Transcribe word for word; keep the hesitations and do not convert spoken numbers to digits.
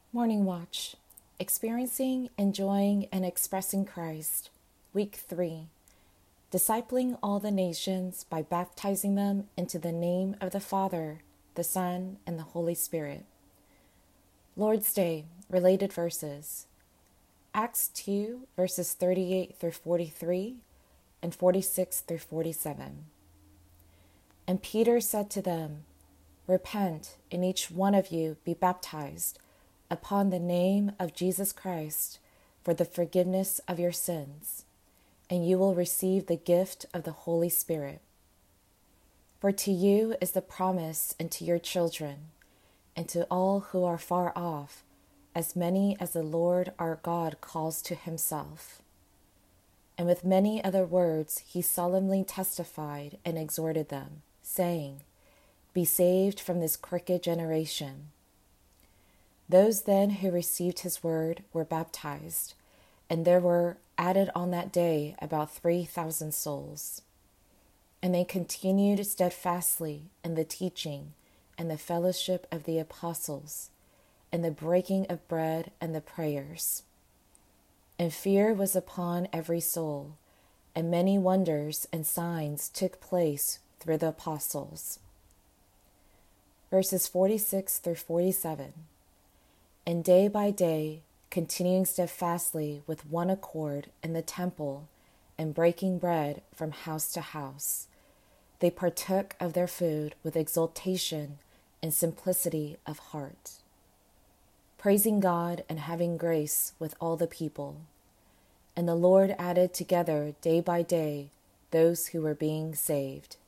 Morning Watch, Experiencing, Enjoying, and Expressing Christ, Week three, Discipling all the nations by baptizing them into the name of the Father, the Son, and the Holy Spirit. Lord's Day, related verses, Acts two, verses thirty-eight through forty-three, and forty-six through forty-seven. And Peter said to them, Repent, and each one of you be baptized upon the name of Jesus Christ for the forgiveness of your sins, and you will receive the gift of the Holy Spirit. For to you is the promise, and to your children, and to all who are far off, as many as the Lord our God calls to himself. And with many other words he solemnly testified and exhorted them, saying, Be saved from this crooked generation. Those then who received his word were baptized, and there were added on that day about three thousand souls. And they continued steadfastly in the teaching and the fellowship of the apostles, and the breaking of bread and the prayers. And fear was upon every soul, and many wonders and signs took place through the apostles. Verses forty-six through forty-seven. And day by day, continuing steadfastly with one accord in the temple, and breaking bread from house to house, they partook of their food with exultation and simplicity of heart, praising God and having grace with all the people. And the Lord added together day by day those who were being saved.